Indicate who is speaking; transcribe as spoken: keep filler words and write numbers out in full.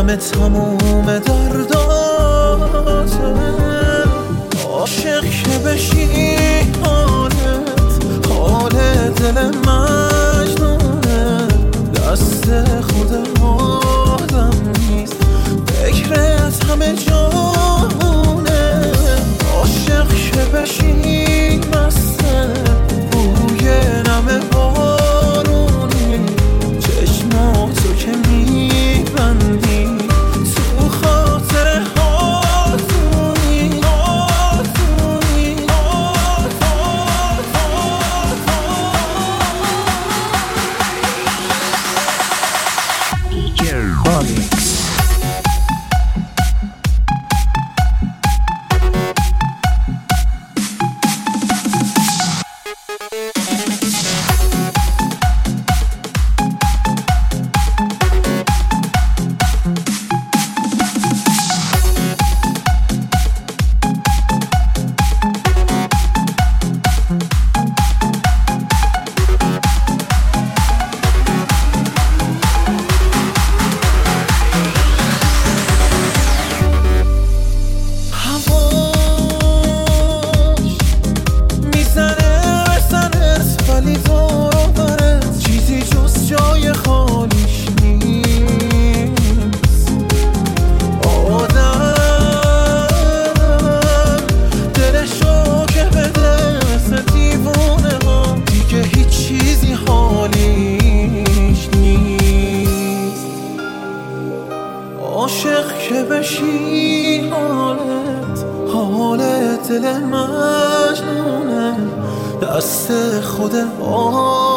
Speaker 1: همه تموم درداته. عاشق که بشی حالت حال دل مجنونه، دست خود آدم نیست فکرت همه جانونه. عاشق که بشی مسته بوی نم بارونی، چشماتو که میبندی تو خاطر آسونی آسونی آسونی. عاشق که بشی حالت حال دل مجنونه، دست خود